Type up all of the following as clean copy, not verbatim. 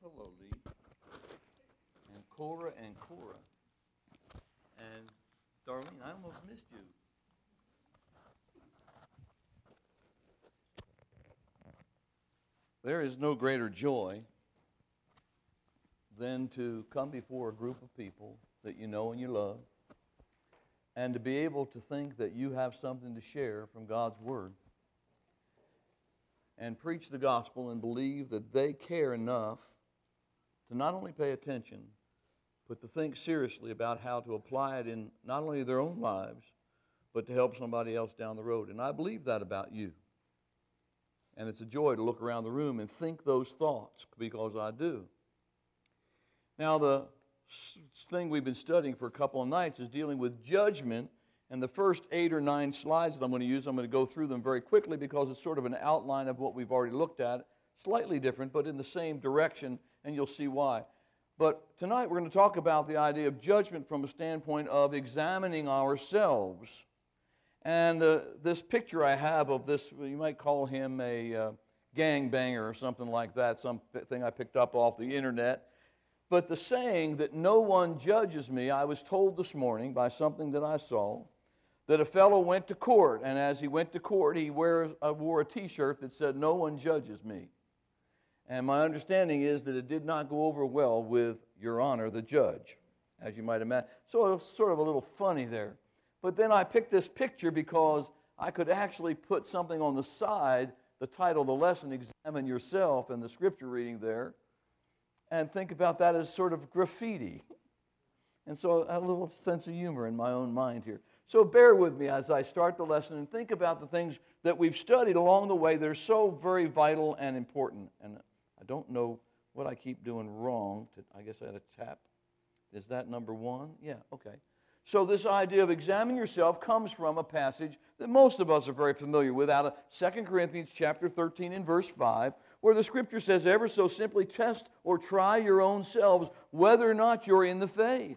Hello, Lee. And Cora and Cora. And Darlene, I almost missed you. There is no greater joy than to come before a group of people that you know and you love, and to be able to think that you have something to share from God's Word, and preach the gospel and believe that they care enough to not only pay attention, but to think seriously about how to apply it in not only their own lives, but to help somebody else down the road. And I believe that about you. And it's a joy to look around the room and think those thoughts, because I do. Now, the thing we've been studying for a couple of nights is dealing with judgment. And the first 8 or 9 slides that I'm going to use, I'm going to go through them very quickly because it's sort of an outline of what we've already looked at. Slightly different, but in the same direction, and you'll see why. But tonight we're going to talk about the idea of judgment from a standpoint of examining ourselves. And this picture I have of this, you might call him a gangbanger or something like that, something I picked up off the internet. But the saying that no one judges me, I was told this morning by something that I saw, that a fellow went to court, and as he went to court, he wore a T-shirt that said, "No one judges me." And my understanding is that it did not go over well with Your Honor, the judge, as you might imagine. So it was sort of a little funny there. But then I picked this picture because I could actually put something on the side, the title of the lesson, "Examine Yourself," and the scripture reading there, and think about that as sort of graffiti. And so I have a little sense of humor in my own mind here. So bear with me as I start the lesson and think about the things that we've studied along the way. They're so very vital and important. And I don't know what I keep doing wrong. I guess I had a tap. Is that number 1? Yeah, okay. So this idea of examine yourself comes from a passage that most of us are very familiar with out of 2 Corinthians chapter 13 and verse 5, where the scripture says, "Ever so simply test or try your own selves whether or not you're in the faith."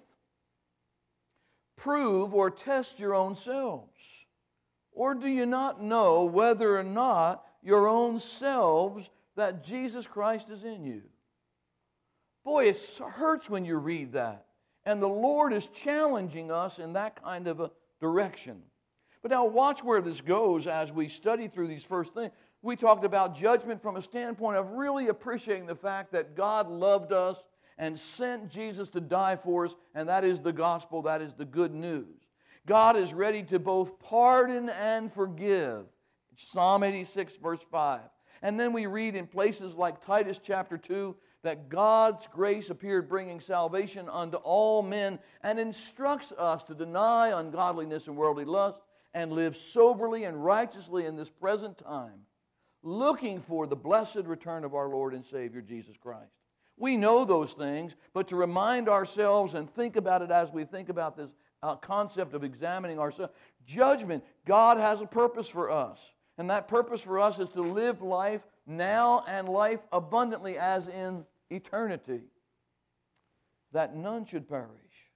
Prove or test your own selves. Or do you not know whether or not your own selves that Jesus Christ is in you? Boy, it hurts when you read that. And the Lord is challenging us in that kind of a direction. But now watch where this goes as we study through these first things. We talked about judgment from a standpoint of really appreciating the fact that God loved us and sent Jesus to die for us, and that is the gospel, that is the good news. God is ready to both pardon and forgive. Psalm 86, verse 5. And then we read in places like Titus chapter 2 that God's grace appeared bringing salvation unto all men and instructs us to deny ungodliness and worldly lust and live soberly and righteously in this present time, looking for the blessed return of our Lord and Savior Jesus Christ. We know those things, but to remind ourselves and think about it as we think about this concept of examining ourselves. Judgment, God has a purpose for us. And that purpose for us is to live life now and life abundantly as in eternity. That none should perish.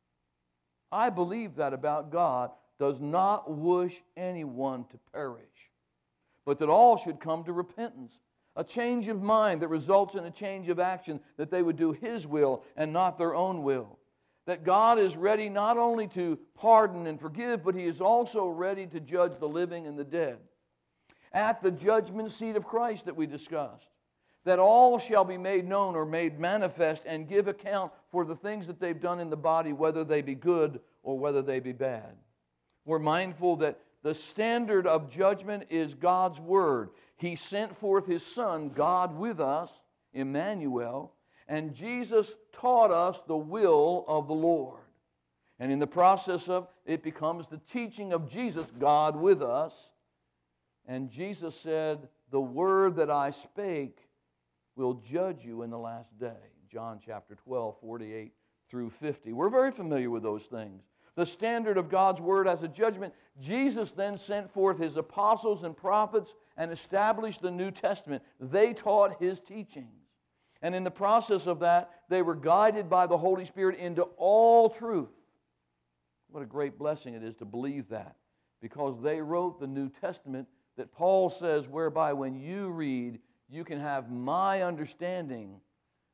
I believe that about God, does not wish anyone to perish, but that all should come to repentance. A change of mind that results in a change of action, that they would do His will and not their own will. That God is ready not only to pardon and forgive, but He is also ready to judge the living and the dead. At the judgment seat of Christ that we discussed, that all shall be made known or made manifest and give account for the things that they've done in the body, whether they be good or whether they be bad. We're mindful that the standard of judgment is God's Word. He sent forth His Son, God with us, Emmanuel, and Jesus taught us the will of the Lord. And in the process of it becomes the teaching of Jesus, God with us. And Jesus said, "The word that I spake will judge you in the last day." John chapter 12, 48 through 50. We're very familiar with those things. The standard of God's Word as a judgment. Jesus then sent forth His apostles and prophets and established the New Testament. They taught His teachings. And in the process of that, they were guided by the Holy Spirit into all truth. What a great blessing it is to believe that, because they wrote the New Testament that Paul says, whereby when you read, you can have my understanding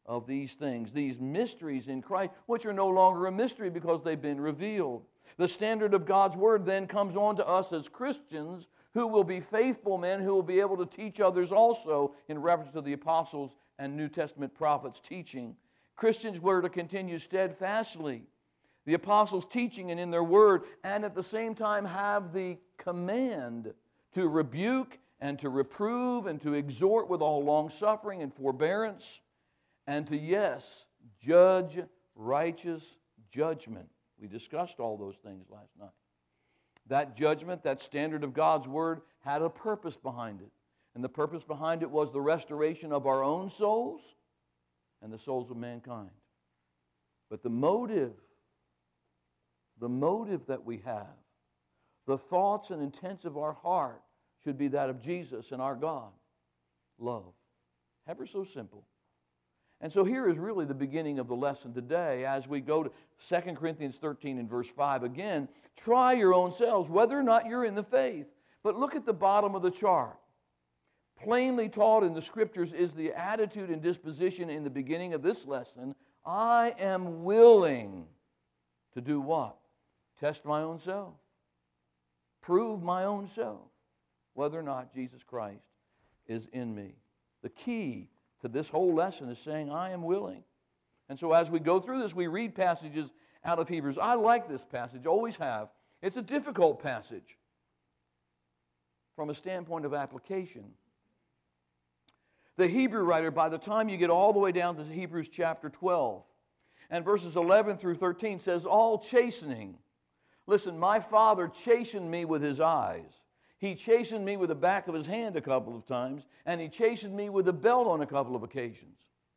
of these things, these mysteries in Christ, which are no longer a mystery because they've been revealed. The standard of God's Word then comes on to us as Christians who will be faithful men who will be able to teach others also in reference to the apostles and New Testament prophets' teaching. Christians were to continue steadfastly the apostles' teaching and in their word, and at the same time have the command to rebuke and to reprove and to exhort with all long-suffering and forbearance, and to, yes, judge righteous judgment. We discussed all those things last night. That judgment, that standard of God's Word, had a purpose behind it. And the purpose behind it was the restoration of our own souls and the souls of mankind. But the motive that we have, the thoughts and intents of our heart should be that of Jesus and our God. Love. Ever so simple. And so here is really the beginning of the lesson today as we go to 2 Corinthians 13 and verse 5. Again, try your own selves whether or not you're in the faith. But look at the bottom of the chart. Plainly taught in the Scriptures is the attitude and disposition in the beginning of this lesson. I am willing to do what? Test my own self. Prove my own self whether or not Jesus Christ is in me. The key to this whole lesson is saying, I am willing. And so as we go through this, we read passages out of Hebrews. I like this passage, always have. It's a difficult passage from a standpoint of application. The Hebrew writer, by the time you get all the way down to Hebrews chapter 12, and verses 11 through 13 says, all chastening. Listen, my father chastened me with his eyes. He chastened me with the back of his hand a couple of times, and he chastened me with a belt on a couple of occasions.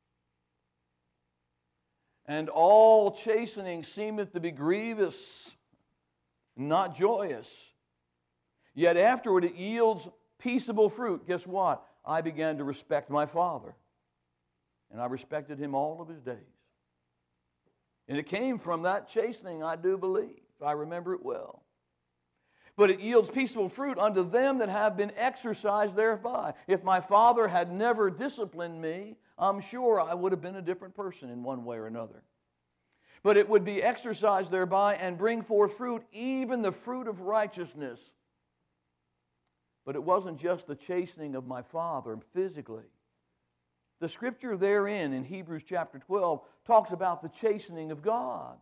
And all chastening seemeth to be grievous, not joyous. Yet afterward it yields peaceable fruit. Guess what? I began to respect my father, and I respected him all of his days. And it came from that chastening, I do believe. I remember it well. But it yields peaceable fruit unto them that have been exercised thereby. If my father had never disciplined me, I'm sure I would have been a different person in one way or another. But it would be exercised thereby and bring forth fruit, even the fruit of righteousness. But it wasn't just the chastening of my father physically. The Scripture therein in Hebrews chapter 12 talks about the chastening of God.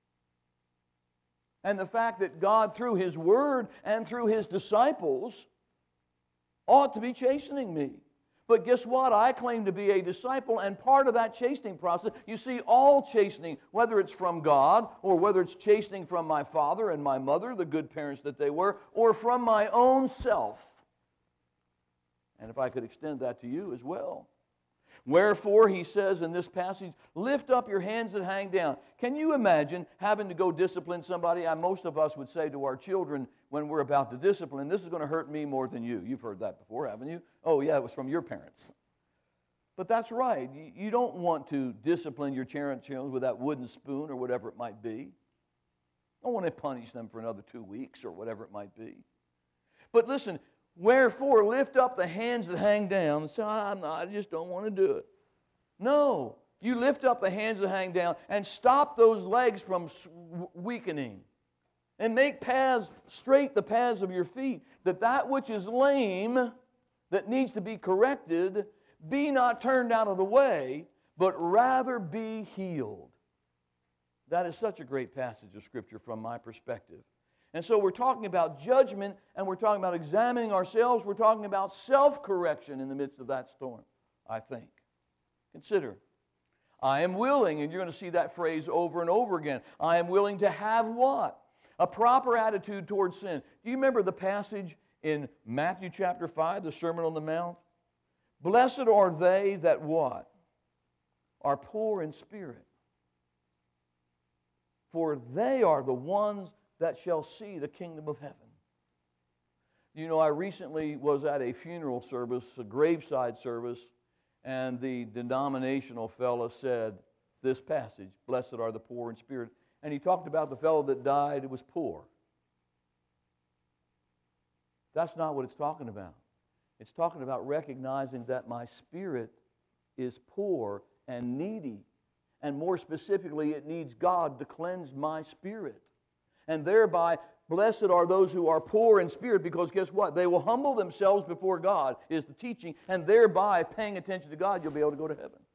And the fact that God, through His Word and through His disciples, ought to be chastening me. But guess what? I claim to be a disciple, and part of that chastening process, you see, all chastening, whether it's from God, or whether it's chastening from my father and my mother, the good parents that they were, or from my own self. And if I could extend that to you as well. Wherefore, he says in this passage, lift up your hands that hang down. Can you imagine having to go discipline somebody? Most of us would say to our children when we're about to discipline, this is going to hurt me more than you. You've heard that before, haven't you? Oh, yeah, it was from your parents. But that's right. You don't want to discipline your children with that wooden spoon or whatever it might be. You don't want to punish them for another 2 weeks or whatever it might be. But listen, wherefore, lift up the hands that hang down and say, I just don't want to do it. No, you lift up the hands that hang down and stop those legs from weakening. And make paths straight, the paths of your feet, that which is lame, that needs to be corrected, be not turned out of the way, but rather be healed. That is such a great passage of Scripture from my perspective. And so we're talking about judgment, and we're talking about examining ourselves. We're talking about self-correction in the midst of that storm, I think. Consider, I am willing, and you're going to see that phrase over and over again. I am willing to have what? A proper attitude towards sin. Do you remember the passage in Matthew chapter 5, the Sermon on the Mount? Blessed are they that what? Are poor in spirit. For they are the ones that shall see the kingdom of heaven. You know, I recently was at a funeral service, a graveside service, and the denominational fellow said this passage, blessed are the poor in spirit. And he talked about the fellow that died who was poor. That's not what it's talking about. It's talking about recognizing that my spirit is poor and needy. And more specifically, it needs God to cleanse my spirit. And thereby, blessed are those who are poor in spirit, because guess what? They will humble themselves before God, is the teaching, and thereby, paying attention to God, you'll be able to go to heaven.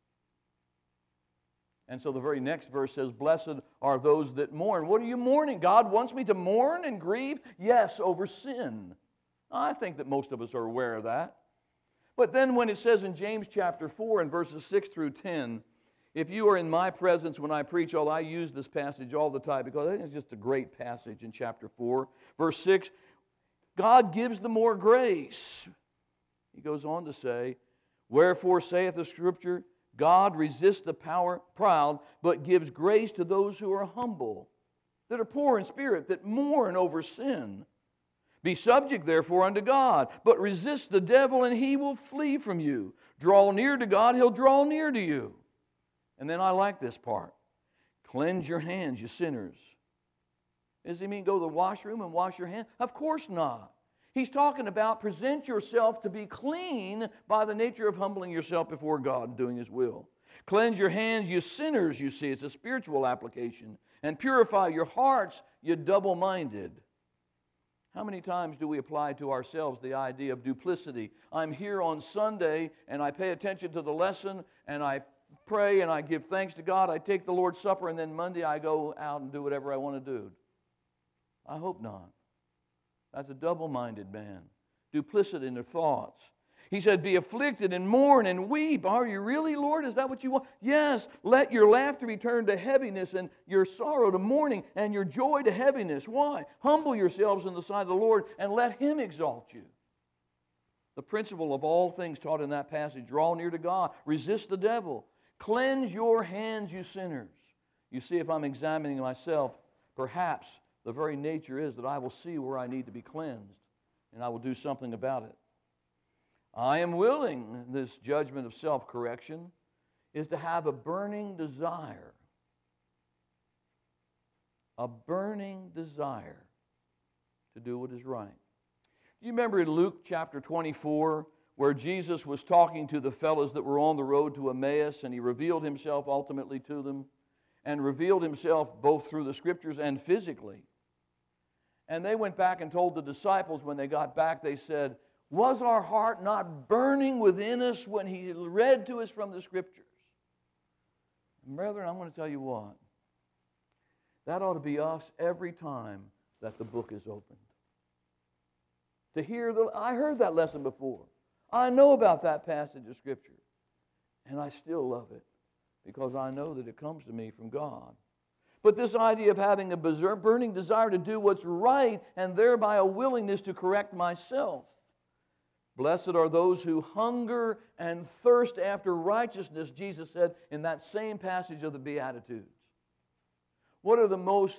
And so the very next verse says, blessed are those that mourn. What are you mourning? God wants me to mourn and grieve? Yes, over sin. I think that most of us are aware of that. But then when it says in James chapter 4 and verses 6 through 10, if you are in my presence when I preach, I use this passage all the time because I think it's just a great passage in chapter 4. Verse 6, God gives the more grace. He goes on to say, wherefore saith the Scripture, God resists the proud, but gives grace to those who are humble, that are poor in spirit, that mourn over sin. Be subject, therefore, unto God, but resist the devil, and he will flee from you. Draw near to God, he'll draw near to you. And then I like this part. Cleanse your hands, you sinners. Does he mean go to the washroom and wash your hands? Of course not. He's talking about present yourself to be clean by the nature of humbling yourself before God and doing His will. Cleanse your hands, you sinners, you see. It's a spiritual application. And purify your hearts, you double-minded. How many times do we apply to ourselves the idea of duplicity? I'm here on Sunday and I pay attention to the lesson and I pray and I give thanks to God. I take the Lord's Supper and then Monday I go out and do whatever I want to do. I hope not. That's a double-minded man. Duplicity in their thoughts. He said, be afflicted and mourn and weep. Are you really, Lord? Is that what you want? Yes. Let your laughter be turned to heaviness and your sorrow to mourning and your joy to heaviness. Why? Humble yourselves in the sight of the Lord and let Him exalt you. The principle of all things taught in that passage, draw near to God, resist the devil. Cleanse your hands, you sinners. You see, if I'm examining myself, perhaps the very nature is that I will see where I need to be cleansed, and I will do something about it. I am willing, this judgment of self-correction, is to have a burning desire. A burning desire to do what is right. Do you remember in Luke chapter 24, where Jesus was talking to the fellows that were on the road to Emmaus, and He revealed Himself ultimately to them, and revealed Himself both through the Scriptures and physically. And they went back and told the disciples when they got back, they said, was our heart not burning within us when He read to us from the Scriptures? And brethren, I'm going to tell you what. That ought to be us every time that the book is opened. To hear I heard that lesson before. I know about that passage of Scripture. And I still love it because I know that it comes to me from God. But this idea of having a burning desire to do what's right and thereby a willingness to correct myself. Blessed are those who hunger and thirst after righteousness, Jesus said in that same passage of the Beatitudes. What are the most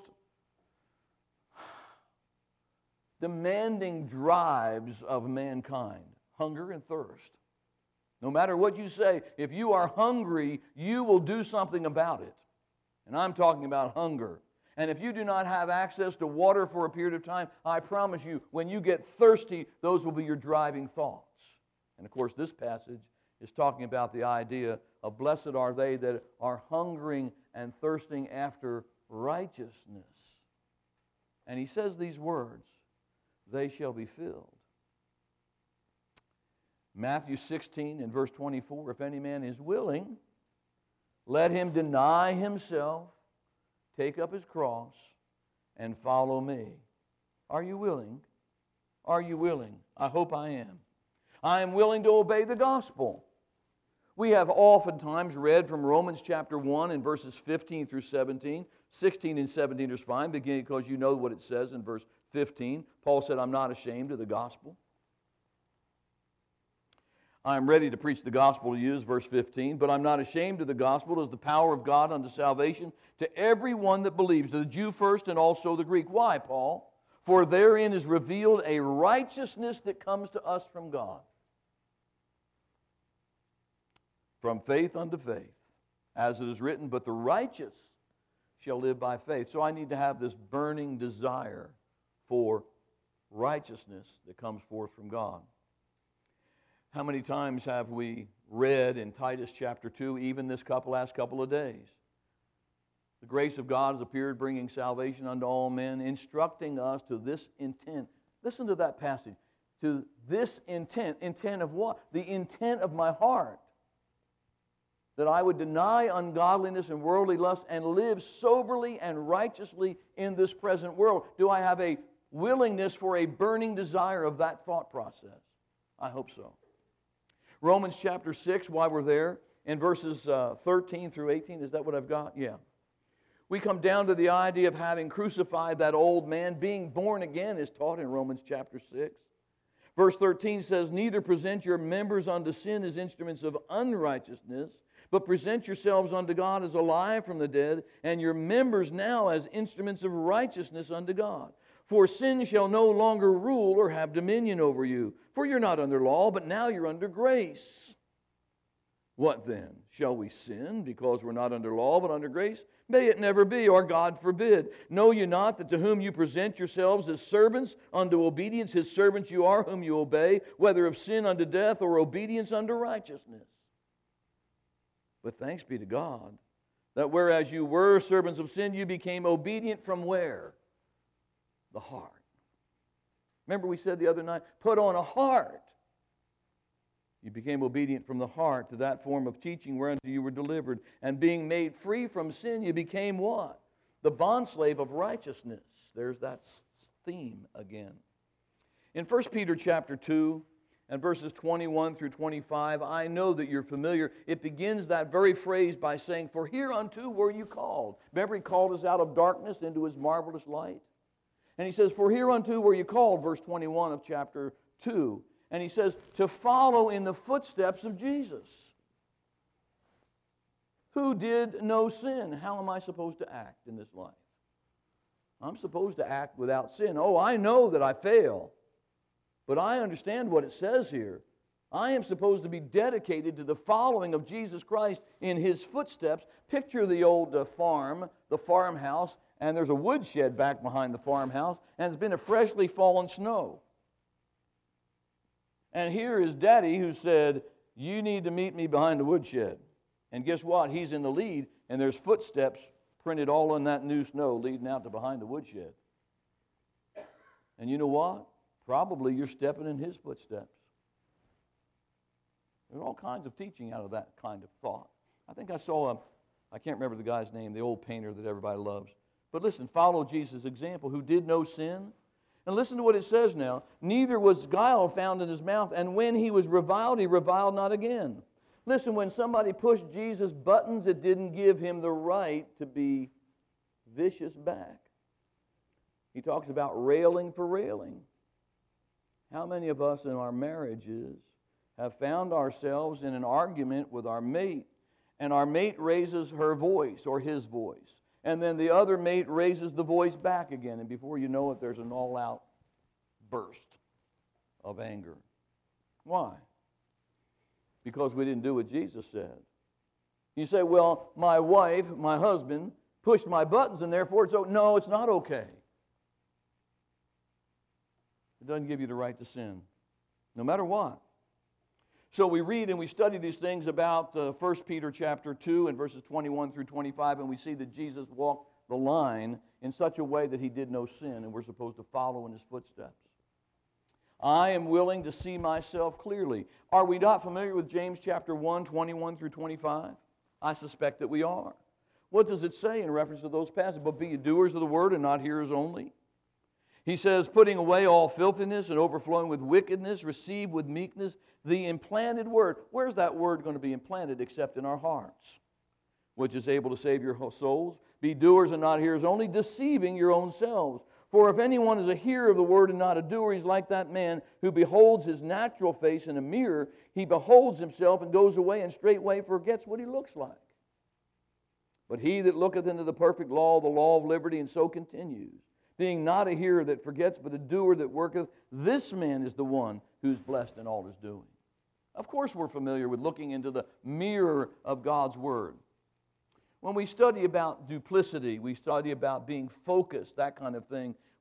demanding drives of mankind? Hunger and thirst. No matter what you say, if you are hungry, you will do something about it. And I'm talking about hunger. And if you do not have access to water for a period of time, I promise you, when you get thirsty, those will be your driving thoughts. And of course, this passage is talking about the idea of blessed are they that are hungering and thirsting after righteousness. And he says these words, they shall be filled. Matthew 16 and verse 24, if any man is willing, let him deny himself, take up his cross, and follow me. Are you willing? Are you willing? I hope I am. I am willing to obey the gospel. We have oftentimes read from Romans chapter 1 and verses 15 through 17. 16 and 17 is fine, beginning because you know what it says in verse 15. Paul said, I'm not ashamed of the gospel. I am ready to preach the gospel to you, is verse 15, but I'm not ashamed of the gospel. It is the power of God unto salvation to everyone that believes, to the Jew first and also the Greek. Why, Paul? For therein is revealed a righteousness that comes to us from God. From faith unto faith, as it is written, but the righteous shall live by faith. So I need to have this burning desire for righteousness that comes forth from God. How many times have we read in Titus chapter 2, even this last couple of days? The grace of God has appeared, bringing salvation unto all men, instructing us to this intent. Listen to that passage. To this intent. Intent of what? The intent of my heart. That I would deny ungodliness and worldly lust and live soberly and righteously in this present world. Do I have a willingness for a burning desire of that thought process? I hope so. Romans chapter 6, while we're there, in verses 13 through 18, is that what I've got? Yeah. We come down to the idea of having crucified that old man. Being born again is taught in Romans chapter 6. Verse 13 says, neither present your members unto sin as instruments of unrighteousness, but present yourselves unto God as alive from the dead, and your members now as instruments of righteousness unto God. For sin shall no longer rule or have dominion over you. For you're not under law, but now you're under grace. What then? Shall we sin because we're not under law, but under grace? May it never be, or God forbid. Know you not that to whom you present yourselves as servants unto obedience, his servants you are, whom you obey, whether of sin unto death or obedience unto righteousness? But thanks be to God, that whereas you were servants of sin, you became obedient from where? The heart. Remember we said the other night, put on a heart. You became obedient from the heart to that form of teaching whereunto you were delivered. And being made free from sin, you became what? The bondslave of righteousness. There's that theme again. In 1 Peter chapter 2 and verses 21 through 25, I know that you're familiar. It begins that very phrase by saying, for hereunto were you called. Remember, he called us out of darkness into his marvelous light. And he says, for hereunto were you called, verse 21 of chapter 2. And he says, to follow in the footsteps of Jesus, who did no sin. How am I supposed to act in this life? I'm supposed to act without sin. Oh, I know that I fail, but I understand what it says here. I am supposed to be dedicated to the following of Jesus Christ in his footsteps. Picture the old farm, the farmhouse, and there's a woodshed back behind the farmhouse, and it's been a freshly fallen snow. And here is Daddy who said, you need to meet me behind the woodshed. And guess what? He's in the lead, and there's footsteps printed all in that new snow leading out to behind the woodshed. And you know what? Probably you're stepping in his footsteps. There's all kinds of teaching out of that kind of thought. I think I saw I can't remember the guy's name, the old painter that everybody loves. But listen, follow Jesus' example, who did no sin. And listen to what it says now. Neither was guile found in his mouth, and when he was reviled, he reviled not again. Listen, when somebody pushed Jesus' buttons, it didn't give him the right to be vicious back. He talks about railing for railing. How many of us in our marriages have found ourselves in an argument with our mate, and our mate raises her voice or his voice, and then the other mate raises the voice back again, and before you know it, there's an all-out burst of anger. Why? Because we didn't do what Jesus said. You say, well, my wife, my husband, pushed my buttons, and therefore it's okay. No, it's not okay. It doesn't give you the right to sin, no matter what. So we read and we study these things about 1 Peter chapter 2 and verses 21 through 25, and we see that Jesus walked the line in such a way that he did no sin, and we're supposed to follow in his footsteps. I am willing to see myself clearly. Are we not familiar with James chapter 1, 21 through 25? I suspect that we are. What does it say in reference to those passages? But be ye doers of the word and not hearers only. He says, putting away all filthiness and overflowing with wickedness, receive with meekness the implanted word. Where's that word going to be implanted except in our hearts? Which is able to save your souls. Be doers and not hearers only, deceiving your own selves. For if anyone is a hearer of the word and not a doer, he's like that man who beholds his natural face in a mirror. He beholds himself and goes away and straightway forgets what he looks like. But he that looketh into the perfect law, the law of liberty, and so continues, being not a hearer that forgets, but a doer that worketh, this man is the one who's blessed in all his doing. Of course we're familiar with looking into the mirror of God's Word. When we study about duplicity, we study about being focused, that kind of thing,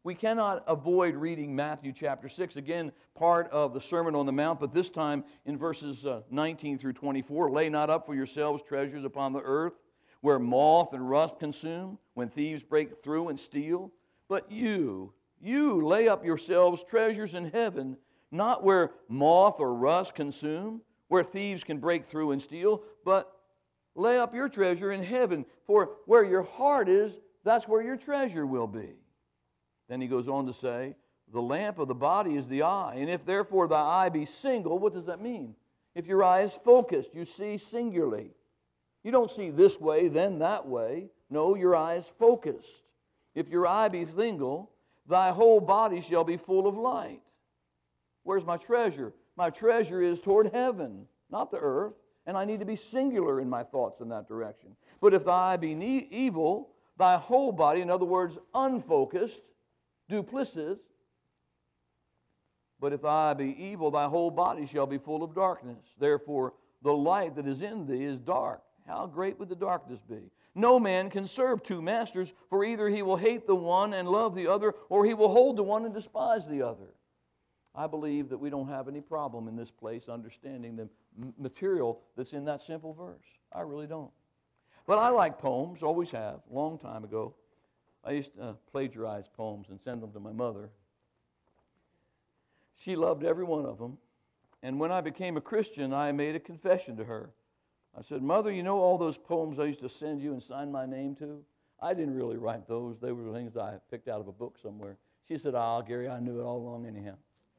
We cannot avoid reading Matthew chapter 6, again, part of the Sermon on the Mount, but this time in verses 19 through 24. Lay not up for yourselves treasures upon the earth, where moth and rust consume, when thieves break through and steal. But you lay up yourselves treasures in heaven, not where moth or rust consume, where thieves can break through and steal, but lay up your treasure in heaven, for where your heart is, that's where your treasure will be. Then he goes on to say, the lamp of the body is the eye, and if therefore thy eye be single, what does that mean? If your eye is focused, you see singularly. You don't see this way, then that way. No, your eye is focused. If your eye be single, thy whole body shall be full of light. Where's my treasure? My treasure is toward heaven, not the earth, and I need to be singular in my thoughts in that direction. But if thy eye be evil, thy whole body, in other words, unfocused, duplicitous, but if thy eye be evil, thy whole body shall be full of darkness. Therefore, the light that is in thee is dark. How great would the darkness be? No man can serve two masters, for either he will hate the one and love the other, or he will hold the one and despise the other. I believe that we don't have any problem in this place understanding the material that's in that simple verse. I really don't. But I like poems, always have, a long time ago. I used to plagiarize poems and send them to my mother. She loved every one of them. And when I became a Christian, I made a confession to her. I said, Mother, you know all those poems I used to send you and sign my name to? I didn't really write those. They were things I picked out of a book somewhere. She said, Gary, I knew it all along anyhow.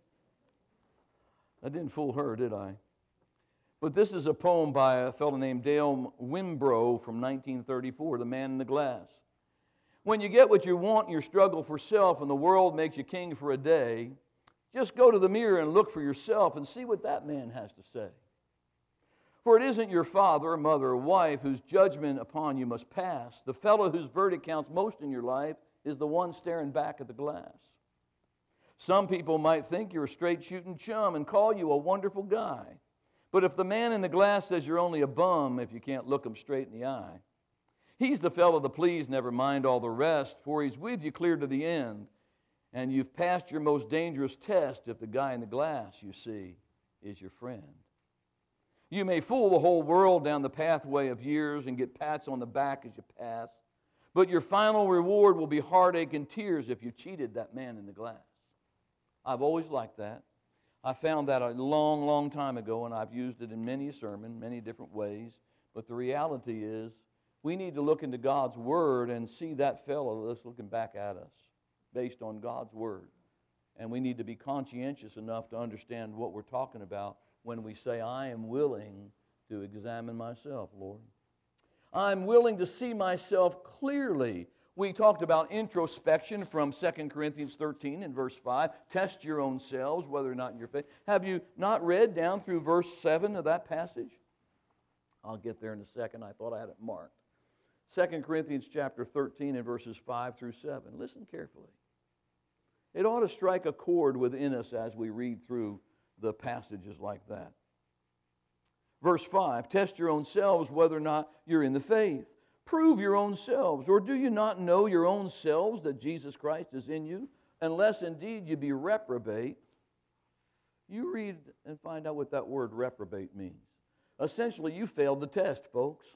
I didn't fool her, did I? But this is a poem by a fellow named Dale Wimbrough from 1934, The Man in the Glass. When you get what you want in your struggle for self and the world makes you king for a day, just go to the mirror and look for yourself and see what that man has to say. For it isn't your father, mother, or wife whose judgment upon you must pass. The fellow whose verdict counts most in your life is the one staring back at the glass. Some people might think you're a straight-shooting chum and call you a wonderful guy. But if the man in the glass says you're only a bum if you can't look him straight in the eye, he's the fellow to please, never mind all the rest, for he's with you clear to the end. And you've passed your most dangerous test if the guy in the glass, you see, is your friend. You may fool the whole world down the pathway of years and get pats on the back as you pass, but your final reward will be heartache and tears if you cheated that man in the glass. I've always liked that. I found that a long, long time ago, and I've used it in many a sermon, many different ways. But the reality is, we need to look into God's Word and see that fellow that's looking back at us based on God's Word. And we need to be conscientious enough to understand what we're talking about when we say, I am willing to examine myself, Lord. I'm willing to see myself clearly. We talked about introspection from 2 Corinthians 13 and verse 5. Test your own selves, whether or not in your faith. Have you not read down through verse 7 of that passage? I'll get there in a second. I thought I had it marked. 2 Corinthians chapter 13 and verses 5 through 7. Listen carefully. It ought to strike a chord within us as we read through the passages like that. Verse 5, test your own selves whether or not you're in the faith. Prove your own selves, or do you not know your own selves that Jesus Christ is in you, unless indeed you be reprobate? You read and find out what that word reprobate means. Essentially, you failed the test, folks.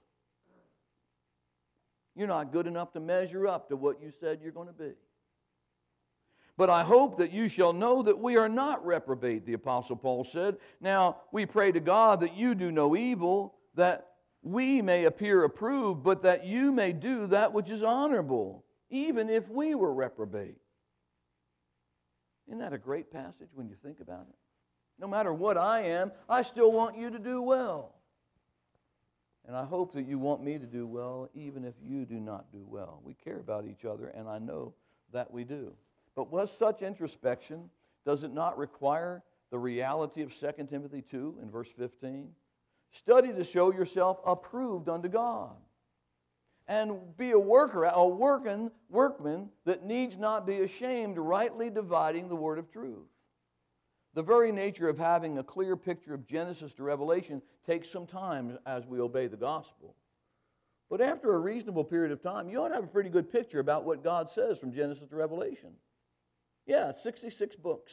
You're not good enough to measure up to what you said you're going to be. But I hope that you shall know that we are not reprobate, the Apostle Paul said. Now, we pray to God that you do no evil, that we may appear approved, but that you may do that which is honorable, even if we were reprobate. Isn't that a great passage when you think about it? No matter what I am, I still want you to do well. And I hope that you want me to do well, even if you do not do well. We care about each other, and I know that we do. But was such introspection, does it not require the reality of 2 Timothy 2 in verse 15? Study to show yourself approved unto God. And be a workman that needs not be ashamed, rightly dividing the word of truth. The very nature of having a clear picture of Genesis to Revelation takes some time as we obey the gospel. But after a reasonable period of time, you ought to have a pretty good picture about what God says from Genesis to Revelation. Yeah, 66 books.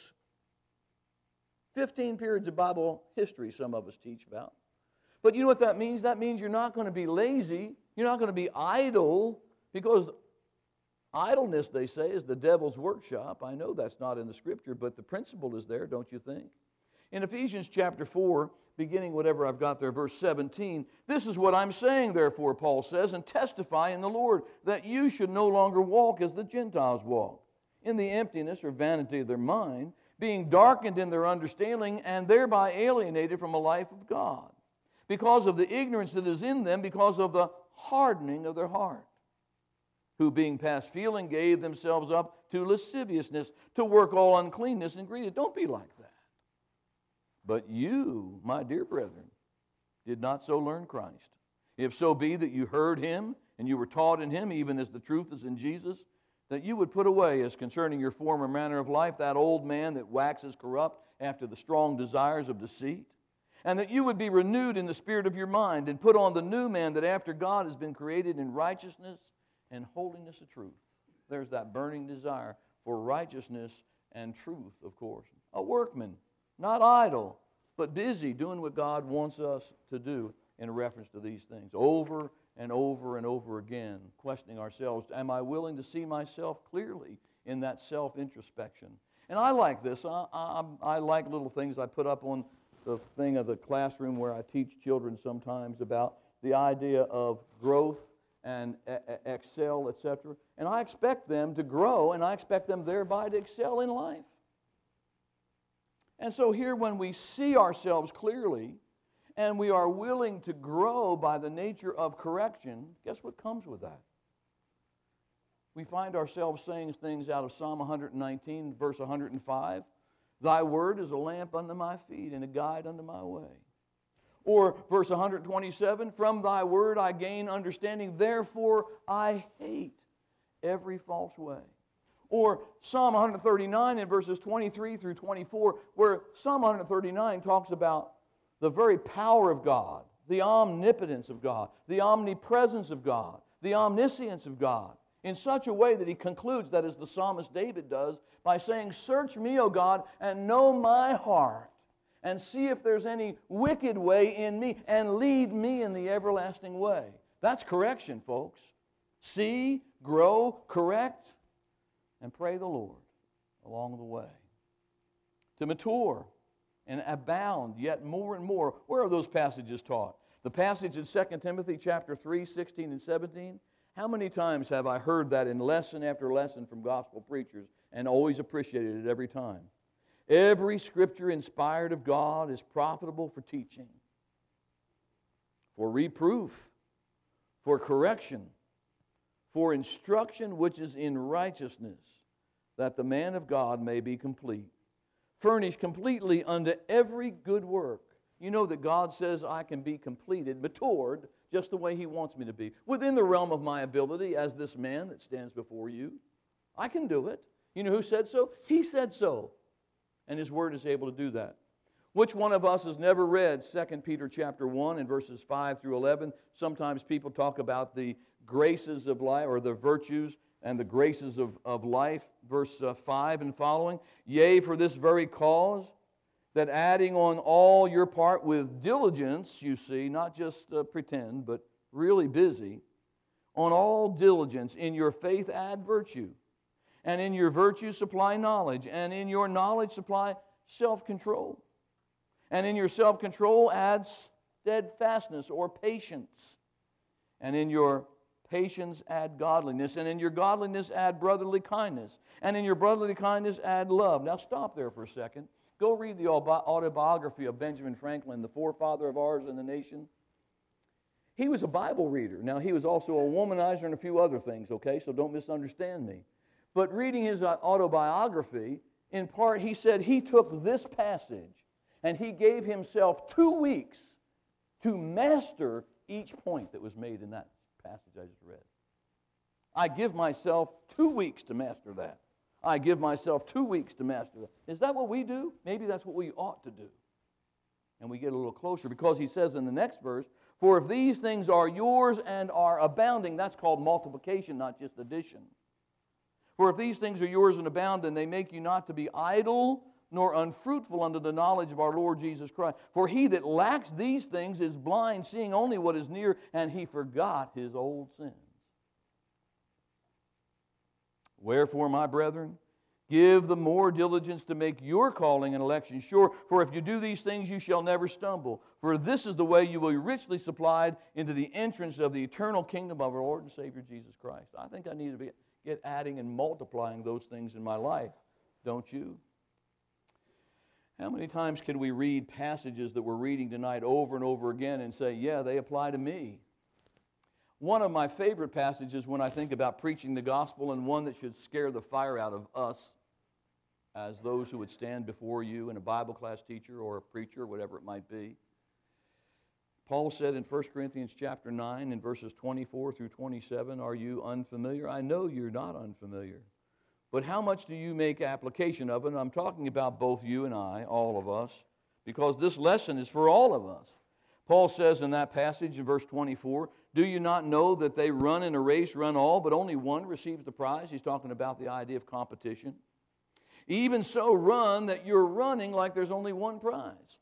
15 periods of Bible history some of us teach about. But you know what that means? That means you're not going to be lazy. You're not going to be idle, because idleness, they say, is the devil's workshop. I know that's not in the Scripture, but the principle is there, don't you think? In Ephesians chapter 4, beginning whatever I've got there, verse 17, this is what I'm saying, therefore, Paul says, and testify in the Lord, that you should no longer walk as the Gentiles walk, in the emptiness or vanity of their mind, being darkened in their understanding, and thereby alienated from a life of God, because of the ignorance that is in them, because of the hardening of their heart, who being past feeling gave themselves up to lasciviousness, to work all uncleanness and greed. Don't be like that. But you, my dear brethren, did not so learn Christ. If so be that you heard him, and you were taught in him, even as the truth is in Jesus, that you would put away, as concerning your former manner of life, that old man that waxes corrupt after the strong desires of deceit, and that you would be renewed in the spirit of your mind, and put on the new man that after God has been created in righteousness and holiness of truth. There's that burning desire for righteousness and truth, of course. A workman, not idle, but busy doing what God wants us to do in reference to these things. Over and over and over again, questioning ourselves, am I willing to see myself clearly in that self-introspection? And I like this. I like little things I put up on the thing of the classroom where I teach children sometimes about the idea of growth and excel, etc. And I expect them to grow, and I expect them thereby to excel in life. And so here, when we see ourselves clearly, and we are willing to grow by the nature of correction, guess what comes with that? We find ourselves saying things out of Psalm 119, verse 105. Thy word is a lamp unto my feet and a guide unto my way. Or verse 127, from thy word I gain understanding, therefore I hate every false way. Or Psalm 139 in verses 23 through 24, where Psalm 139 talks about the very power of God, the omnipotence of God, the omnipresence of God, the omniscience of God, in such a way that he concludes, that is the psalmist David does, by saying, search me, O God, and know my heart, and see if there's any wicked way in me, and lead me in the everlasting way. That's correction, folks. See, grow, correct, and pray the Lord along the way. To mature and abound yet more and more. Where are those passages taught? The passage in 2 Timothy chapter 3, 16 and 17. How many times have I heard that in lesson after lesson from gospel preachers, and always appreciated it every time? Every scripture inspired of God is profitable for teaching, for reproof, for correction, for instruction which is in righteousness, that the man of God may be complete, furnished completely unto every good work. You know that God says I can be completed, matured, just the way he wants me to be, within the realm of my ability as this man that stands before you. I can do it. You know who said so? He said so. And his word is able to do that. Which one of us has never read 2 Peter chapter 1 and verses 5 through 11? Sometimes people talk about the graces of life, or the virtues and the graces of life. Verse 5 and following. Yea, for this very cause, that adding on all your part with diligence, you see, not just pretend, but really busy, on all diligence, in your faith add virtue, and in your virtue supply knowledge, and in your knowledge supply self-control, and in your self-control add steadfastness or patience, and in your patience add godliness, and in your godliness add brotherly kindness, and in your brotherly kindness add love. Now stop there for a second. Go read the autobiography of Benjamin Franklin, the forefather of ours in the nation. He was a Bible reader. Now, he was also a womanizer and a few other things, okay? So don't misunderstand me. But reading his autobiography, in part, he said he took this passage and he gave himself 2 weeks to master each point that was made in that passage I just read. I give myself 2 weeks to master that. I give myself 2 weeks to master that. Is that what we do? Maybe that's what we ought to do. And we get a little closer, because he says in the next verse, for if these things are yours and are abounding, that's called multiplication, not just addition. For if these things are yours and abound, then they make you not to be idle nor unfruitful unto the knowledge of our Lord Jesus Christ. For he that lacks these things is blind, seeing only what is near, and he forgot his old sins. Wherefore, my brethren, give the more diligence to make your calling and election sure. For if you do these things, you shall never stumble. For this is the way you will be richly supplied into the entrance of the eternal kingdom of our Lord and Savior Jesus Christ. I think I need to get adding and multiplying those things in my life, don't you? How many times can we read passages that we're reading tonight over and over again and say, yeah, they apply to me? One of my favorite passages when I think about preaching the gospel, and one that should scare the fire out of us as those who would stand before you and a Bible class teacher or a preacher, whatever it might be. Paul said in 1 Corinthians chapter 9 in verses 24 through 27, are you unfamiliar? I know you're not unfamiliar. But how much do you make application of it? And I'm talking about both you and I, all of us, because this lesson is for all of us. Paul says in that passage in verse 24, do you not know that they run in a race, run all, but only one receives the prize? He's talking about the idea of competition. Even so, run that you're running like there's only one prize.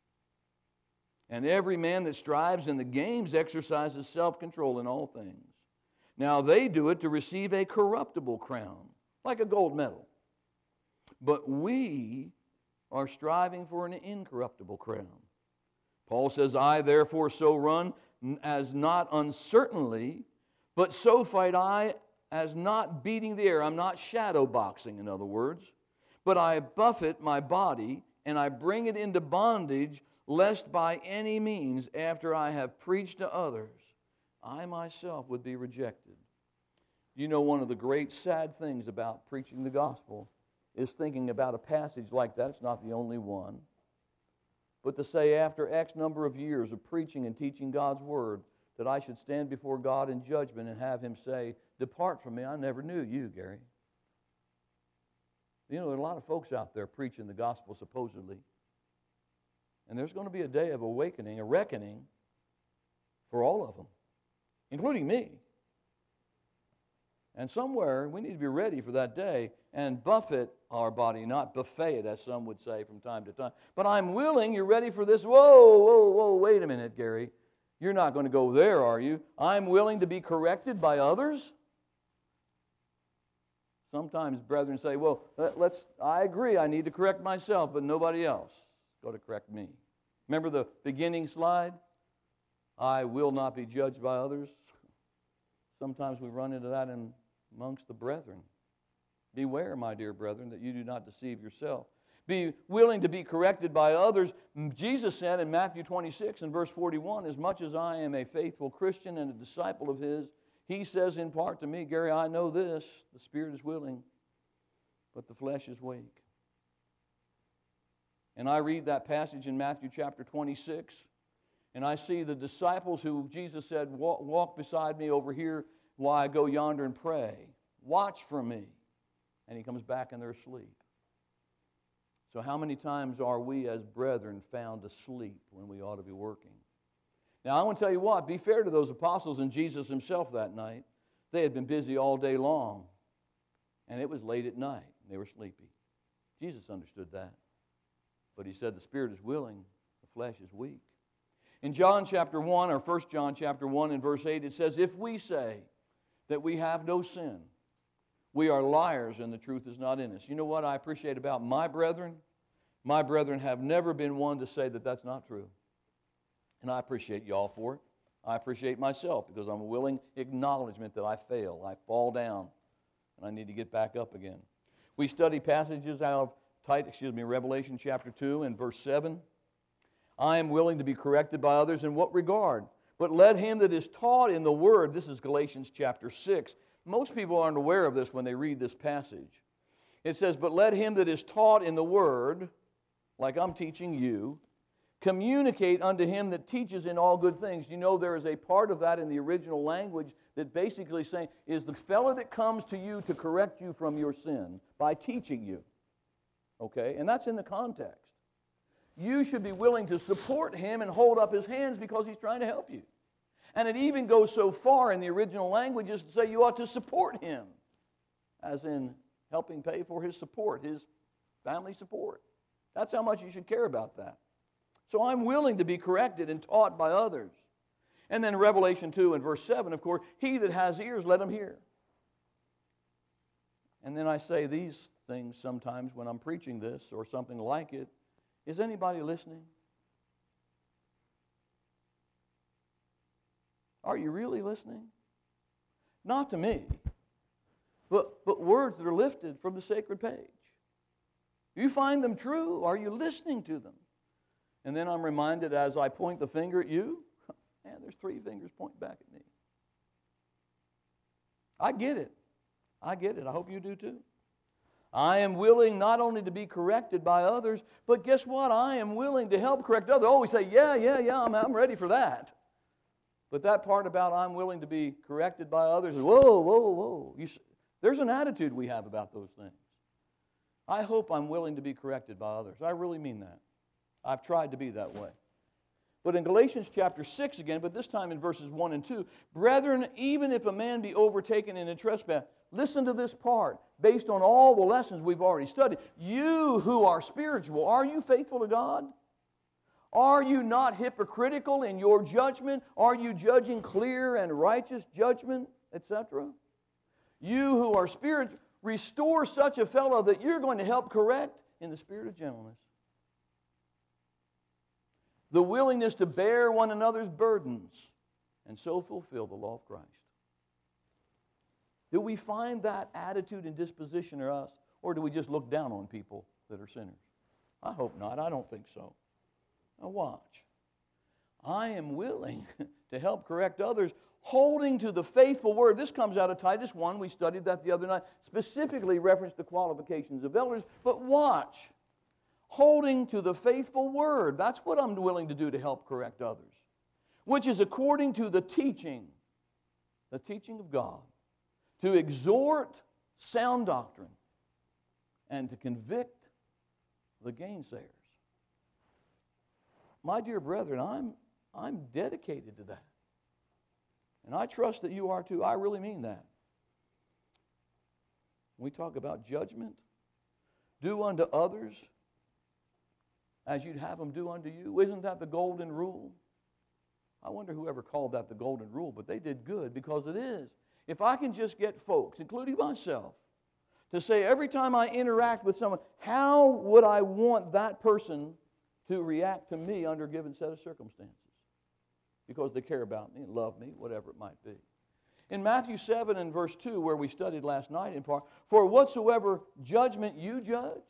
And every man that strives in the games exercises self-control in all things. Now they do it to receive a corruptible crown, like a gold medal. But we are striving for an incorruptible crown. Paul says, I therefore so run as not uncertainly, but so fight I as not beating the air. I'm not shadow boxing, in other words. But I buffet my body, and I bring it into bondage, lest by any means, after I have preached to others, I myself would be rejected. You know, one of the great sad things about preaching the gospel is thinking about a passage like that. It's not the only one. But to say after X number of years of preaching and teaching God's Word that I should stand before God in judgment and have Him say, depart from me, I never knew you, Gary. You know, there are a lot of folks out there preaching the gospel supposedly. And there's going to be a day of awakening, a reckoning for all of them, including me. And somewhere we need to be ready for that day and buffet our body, not buffet it, as some would say from time to time. But I'm willing, you're ready for this. Whoa, wait a minute, Gary. You're not going to go there, are you? I'm willing to be corrected by others. Sometimes brethren say, well, I agree, I need to correct myself, but nobody else is going to correct me. Remember the beginning slide? I will not be judged by others. Sometimes we run into that amongst the brethren. Beware, my dear brethren, that you do not deceive yourself. Be willing to be corrected by others. Jesus said in Matthew 26 and verse 41, as much as I am a faithful Christian and a disciple of His, He says in part to me, Gary, I know this, the spirit is willing, but the flesh is weak. And I read that passage in Matthew chapter 26, and I see the disciples who Jesus said, walk beside me over here while I go yonder and pray. Watch for me. And He comes back and they're asleep. So how many times are we as brethren found asleep when we ought to be working? Now I want to tell you what, be fair to those apostles and Jesus Himself that night. They had been busy all day long. And it was late at night. And they were sleepy. Jesus understood that. But He said the spirit is willing, the flesh is weak. In John chapter 1, or 1 John chapter 1 and verse 8, it says, if we say that we have no sin, we are liars and the truth is not in us. You know what I appreciate about my brethren? My brethren have never been one to say that that's not true. And I appreciate y'all for it. I appreciate myself because I'm a willing acknowledgement that I fail, I fall down, and I need to get back up again. We study passages out of Revelation chapter 2 and verse 7. I am willing to be corrected by others in what regard? But let him that is taught in the Word, this is Galatians chapter 6. Most people aren't aware of this when they read this passage. It says, but let him that is taught in the Word, like I'm teaching you, communicate unto him that teaches in all good things. You know, there is a part of that in the original language that basically saying is the fellow that comes to you to correct you from your sin by teaching you. Okay? And that's in the context. You should be willing to support him and hold up his hands because he's trying to help you. And it even goes so far in the original language as to say you ought to support him. as in helping pay for his support, his family support. That's how much you should care about that. So I'm willing to be corrected and taught by others. And then Revelation 2 and verse 7, of course, he that has ears, let him hear. And then I say these things sometimes when I'm preaching this or something like it. Is anybody listening? Are you really listening? Not to me, but words that are lifted from the sacred page. You find them true? Are you listening to them? And then I'm reminded as I point the finger at you, man, there's 3 fingers pointing back at me. I get it. I get it. I hope you do too. I am willing not only to be corrected by others, but guess what? I am willing to help correct others. Oh, we say, yeah, I'm ready for that. But that part about I'm willing to be corrected by others is, whoa. There's an attitude we have about those things. I hope I'm willing to be corrected by others. I really mean that. I've tried to be that way. But in Galatians chapter 6 again, but this time in verses 1 and 2, brethren, even if a man be overtaken in a trespass, listen to this part, based on all the lessons we've already studied. You who are spiritual, are you faithful to God? Are you not hypocritical in your judgment? Are you judging clear and righteous judgment, etc.? You who are spiritual, restore such a fellow that you're going to help correct in the spirit of gentleness. The willingness to bear one another's burdens and so fulfill the law of Christ. Do we find that attitude and disposition in us, or do we just look down on people that are sinners? I hope not. I don't think so. Now watch. I am willing to help correct others, holding to the faithful word. This comes out of Titus 1. We studied that the other night. Specifically referenced the qualifications of elders. But watch. Holding to the faithful word. That's what I'm willing to do to help correct others. Which is according to the teaching of God. To exhort sound doctrine and to convict the gainsayers. My dear brethren, I'm dedicated to that. And I trust that you are too. I really mean that. When we talk about judgment, do unto others as you'd have them do unto you. Isn't that the golden rule? I wonder whoever called that the golden rule, but they did good because it is. If I can just get folks, including myself, to say every time I interact with someone, how would I want that person to react to me under a given set of circumstances? Because they care about me and love me, whatever it might be. In Matthew 7 and verse 2, where we studied last night in part, for whatsoever judgment you judge,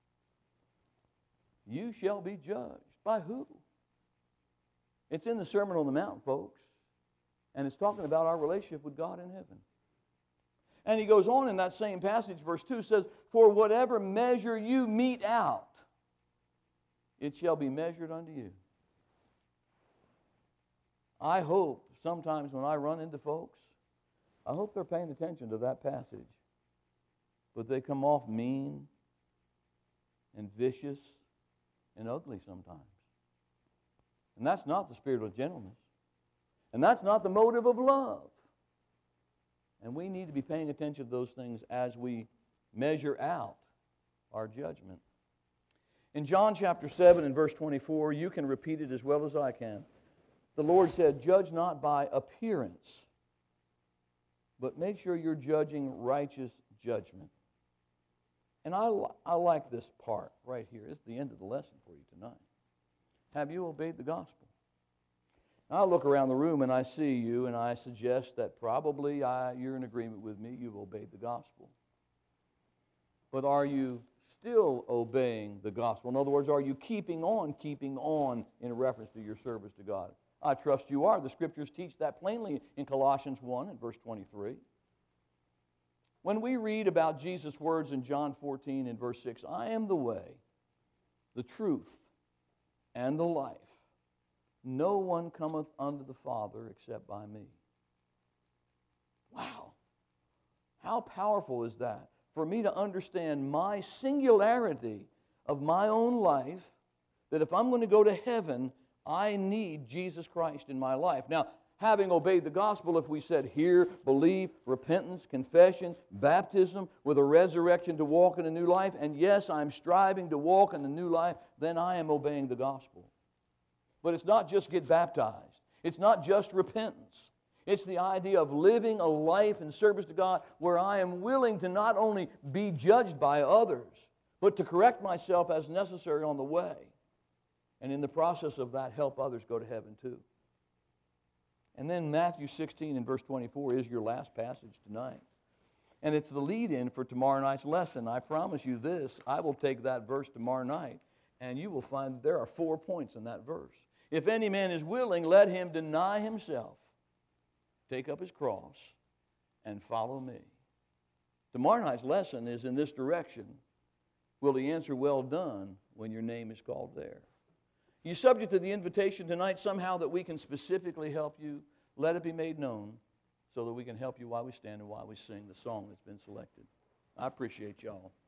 you shall be judged. By who? It's in the Sermon on the Mount, folks. And it's talking about our relationship with God in heaven. And he goes on in that same passage, verse 2 says, for whatever measure you mete out, it shall be measured unto you. I hope sometimes when I run into folks, I hope they're paying attention to that passage. But they come off mean and vicious and ugly sometimes. And that's not the spirit of gentleness. And that's not the motive of love. And we need to be paying attention to those things as we measure out our judgment. In John chapter 7 and verse 24, you can repeat it as well as I can. The Lord said, judge not by appearance, but make sure you're judging righteous judgment. And I like this part right here. It's the end of the lesson for you tonight. Have you obeyed the gospel? I look around the room and I see you, and I suggest that probably you're in agreement with me. You've obeyed the gospel. But are you still obeying the gospel? In other words, are you keeping on in reference to your service to God? I trust you are. The Scriptures teach that plainly in Colossians 1 and verse 23. When we read about Jesus' words in John 14 and verse 6, I am the way, the truth, and the life. No one cometh unto the Father except by me. Wow. How powerful is that? For me to understand my singularity of my own life, that if I'm going to go to heaven, I need Jesus Christ in my life. Now, having obeyed the gospel if we said hear, believe, repentance, confession, baptism, with a resurrection to walk in a new life, and yes, I'm striving to walk in a new life, then I am obeying the gospel. But it's not just get baptized. It's not just repentance. It's the idea of living a life in service to God where I am willing to not only be judged by others, but to correct myself as necessary on the way. And in the process of that, help others go to heaven too. And then Matthew 16 and verse 24 is your last passage tonight. And it's the lead-in for tomorrow night's lesson. I promise you this, I will take that verse tomorrow night, and you will find that there are 4 points in that verse. If any man is willing, let him deny himself, take up his cross, and follow me. Tomorrow night's lesson is in this direction. Will he answer, well done, when your name is called there? You subject to the invitation tonight somehow that we can specifically help you, let it be made known so that we can help you while we stand and while we sing the song that's been selected. I appreciate y'all.